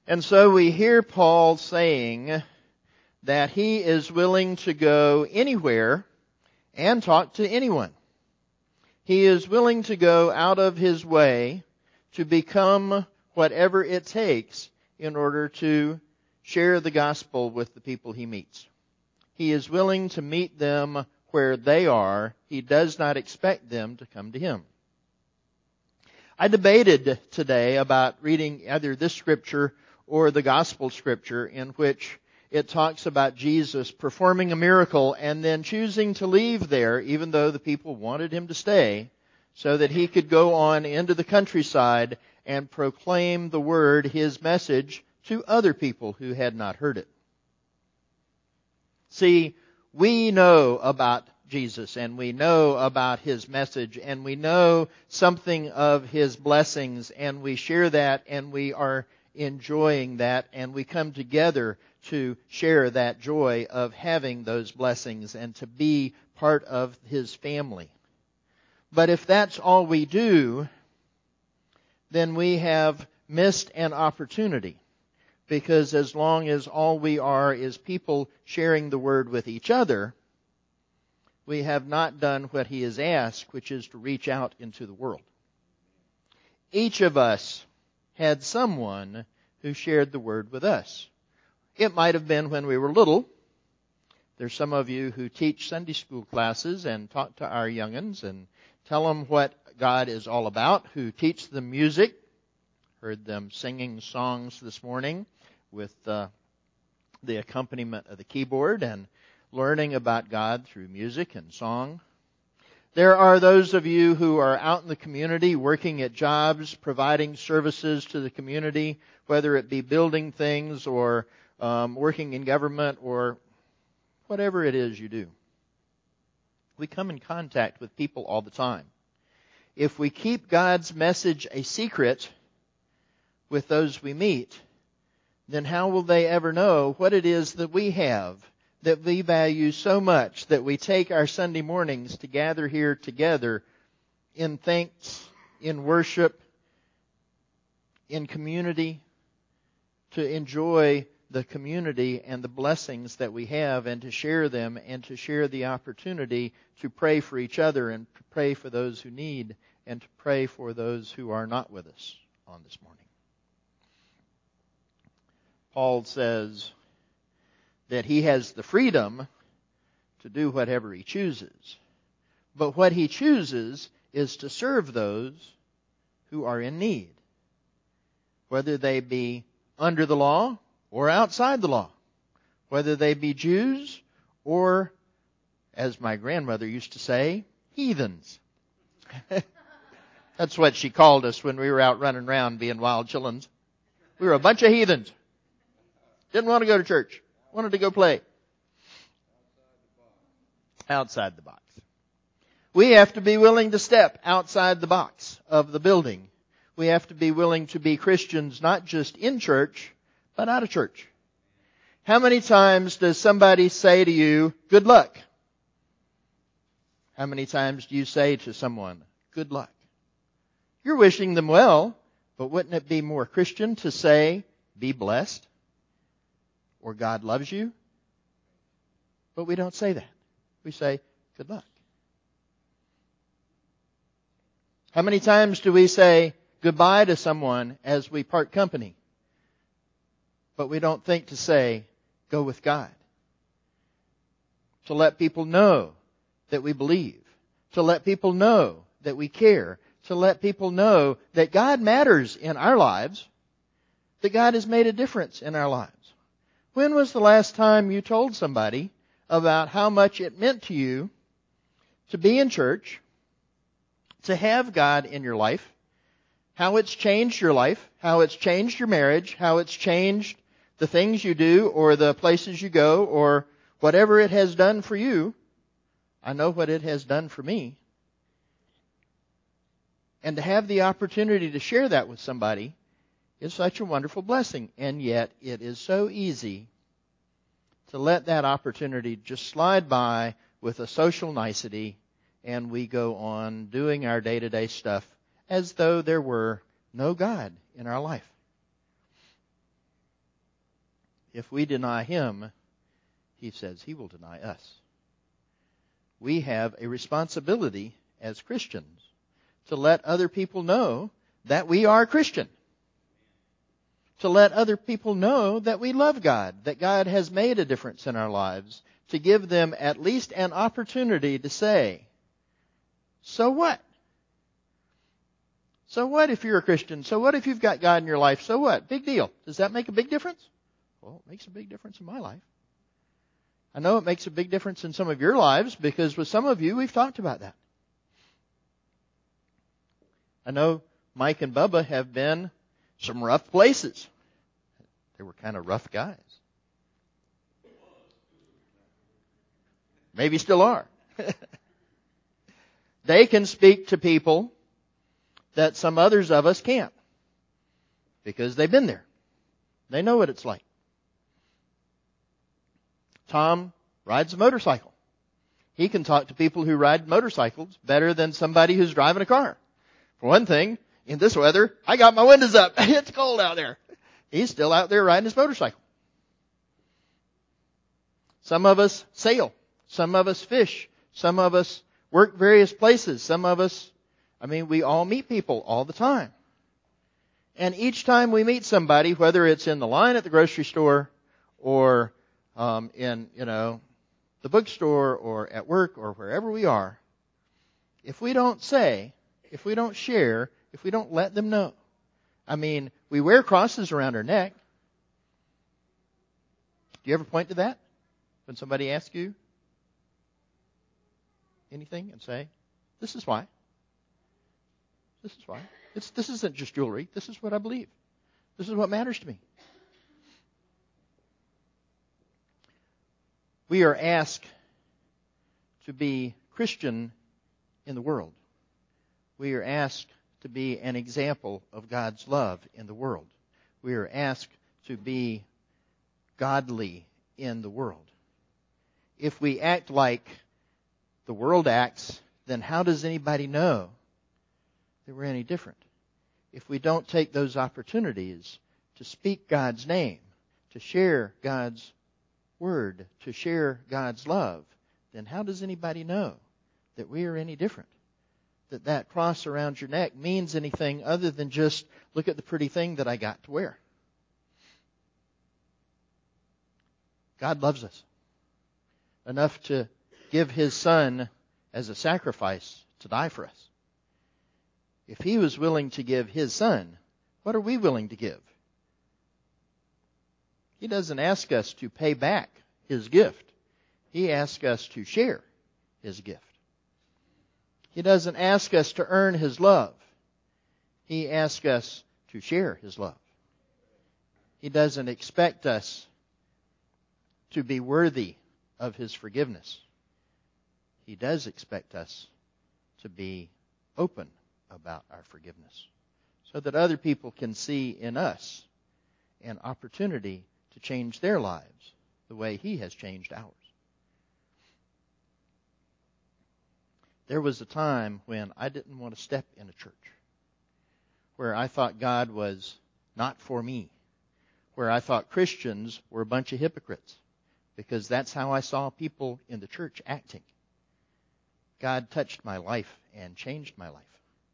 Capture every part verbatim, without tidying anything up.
And so we hear Paul saying that he is willing to go anywhere and talk to anyone. He is willing to go out of his way to become whatever it takes in order to share the gospel with the people he meets. He is willing to meet them where they are. He does not expect them to come to him. I debated today about reading either this scripture or the gospel scripture in which it talks about Jesus performing a miracle and then choosing to leave there even though the people wanted him to stay so that he could go on into the countryside and proclaim the word, his message, to other people who had not heard it. See, we know about Jesus and we know about his message and we know something of his blessings and we share that and we are enjoying that and we come together to share that joy of having those blessings and to be part of his family. But if that's all we do, then we have missed an opportunity. Because as long as all we are is people sharing the word with each other, we have not done what he has asked, which is to reach out into the world. Each of us had someone who shared the word with us. It might have been when we were little. There's some of you who teach Sunday school classes and talk to our young'uns and tell them what God is all about, who teach them music. Heard them singing songs this morning with uh, the accompaniment of the keyboard and learning about God through music and song. There are those of you who are out in the community working at jobs, providing services to the community, whether it be building things or um, working in government or whatever it is you do. We come in contact with people all the time. If we keep God's message a secret with those we meet, then how will they ever know what it is that we have that we value so much that we take our Sunday mornings to gather here together in thanks, in worship, in community, to enjoy the community and the blessings that we have and to share them and to share the opportunity to pray for each other and to pray for those who need and to pray for those who are not with us on this morning. Paul says that he has the freedom to do whatever he chooses. But what he chooses is to serve those who are in need, whether they be under the law or outside the law, whether they be Jews or, as my grandmother used to say, heathens. That's what she called us when we were out running around being wild chillins. We were a bunch of heathens. Didn't want to go to church. Wanted to go play. Outside the box. We have to be willing to step outside the box of the building. We have to be willing to be Christians not just in church, but out of church. How many times does somebody say to you, good luck? How many times do you say to someone, good luck? You're wishing them well, but wouldn't it be more Christian to say, be blessed? Or God loves you? But we don't say that. We say, good luck. How many times do we say goodbye to someone as we part company? But we don't think to say, go with God. To let people know that we believe. To let people know that we care. To let people know that God matters in our lives. That God has made a difference in our lives. When was the last time you told somebody about how much it meant to you to be in church, to have God in your life, how it's changed your life, how it's changed your marriage, how it's changed the things you do or the places you go or whatever it has done for you? I know what it has done for me. And to have the opportunity to share that with somebody is such a wonderful blessing. And yet it is so easy to let that opportunity just slide by with a social nicety and we go on doing our day-to-day stuff as though there were no God in our life. if we deny him, he says he will deny us. We have a responsibility as Christians to let other people know that we are Christian. To let other people know that we love God, that God has made a difference in our lives, to give them at least an opportunity to say, so what? So what if you're a Christian? So what if you've got God in your life? So what? Big deal. Does that make a big difference? Well, it makes a big difference in my life. I know it makes a big difference in some of your lives because with some of you, we've talked about that. I know Mike and Bubba have been some rough places. They were kind of rough guys. Maybe still are. They can speak to people that some others of us can't because they've been there. They know what it's like. Tom rides a motorcycle. He can talk to people who ride motorcycles better than somebody who's driving a car. For one thing, in this weather, I got my windows up. It's cold out there. He's still out there riding his motorcycle. Some of us sail. Some of us fish. Some of us work various places. Some of us, I mean, we all meet people all the time. And each time we meet somebody, whether it's in the line at the grocery store or um, in, you know, the bookstore or at work or wherever we are, if we don't say, if we don't share, if we don't let them know. I mean, we wear crosses around our neck. Do you ever point to that when somebody asks you anything and say, this is why? This is why. It's, this isn't just jewelry. This is what I believe. This is what matters to me. We are asked to be Christian in the world. We are asked to be an example of God's love in the world. We are asked to be godly in the world. If we act like the world acts, then how does anybody know that we're any different? If we don't take those opportunities to speak God's name, to share God's word, to share God's love, then how does anybody know that we are any different? That that cross around your neck means anything other than just look at the pretty thing that I got to wear. God loves us enough to give his son as a sacrifice to die for us. If he was willing to give his son, what are we willing to give? He doesn't ask us to pay back his gift. He asks us to share his gift. He doesn't ask us to earn his love. He asks us to share his love. He doesn't expect us to be worthy of his forgiveness. He does expect us to be open about our forgiveness so that other people can see in us an opportunity to change their lives the way he has changed ours. There was a time when I didn't want to step in a church, where I thought God was not for me, where I thought Christians were a bunch of hypocrites, because that's how I saw people in the church acting. God touched my life and changed my life.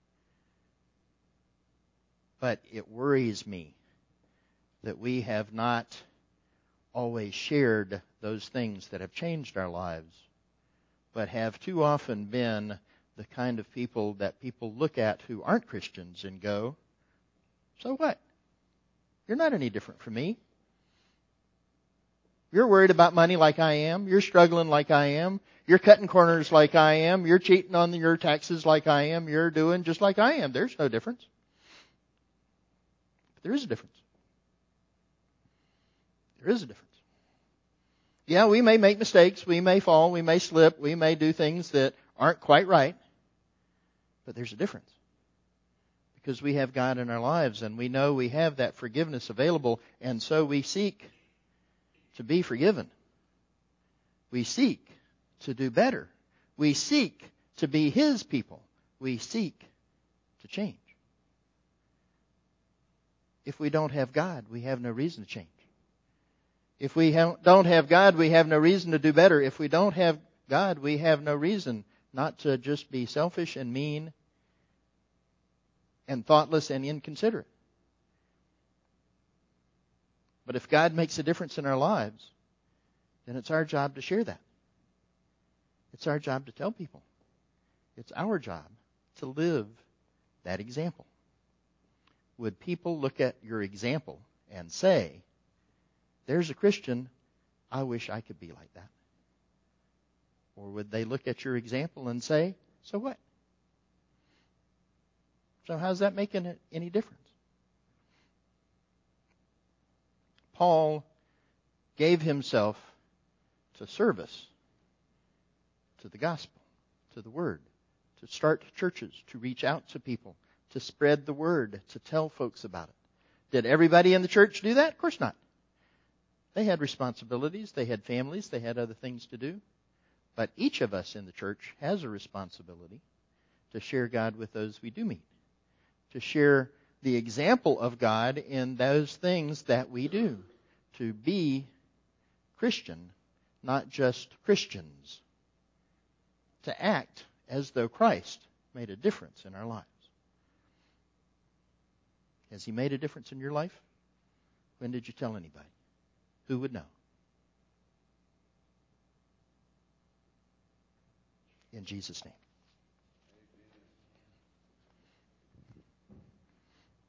But it worries me that we have not always shared those things that have changed our lives, but have too often been the kind of people that people look at who aren't Christians and go, so what? You're not any different from me. You're worried about money like I am. You're struggling like I am. You're cutting corners like I am. You're cheating on your taxes like I am. You're doing just like I am. There's no difference. But there is a difference. There is a difference. Yeah, we may make mistakes. We may fall. We may slip. We may do things that aren't quite right. But there's a difference. Because we have God in our lives and we know we have that forgiveness available, and so we seek to be forgiven. We seek to do better. We seek to be his people. We seek to change. If we don't have God, we have no reason to change. If we ha- don't have God, we have no reason to do better. If we don't have God, we have no reason not to just be selfish and mean and thoughtless and inconsiderate. But if God makes a difference in our lives, then it's our job to share that. It's our job to tell people. It's our job to live that example. Would people look at your example and say, there's a Christian, I wish I could be like that? Or would they look at your example and say, so what? So how's that making any difference? Paul gave himself to service, to the gospel, to the word, to start churches, to reach out to people, to spread the word, to tell folks about it. Did everybody in the church do that? Of course not. They had responsibilities, they had families, they had other things to do. But each of us in the church has a responsibility to share God with those we do meet, to share the example of God in those things that we do, to be Christian, not just Christians, to act as though Christ made a difference in our lives. Has He made a difference in your life? When did you tell anybody? Who would know? In Jesus' name.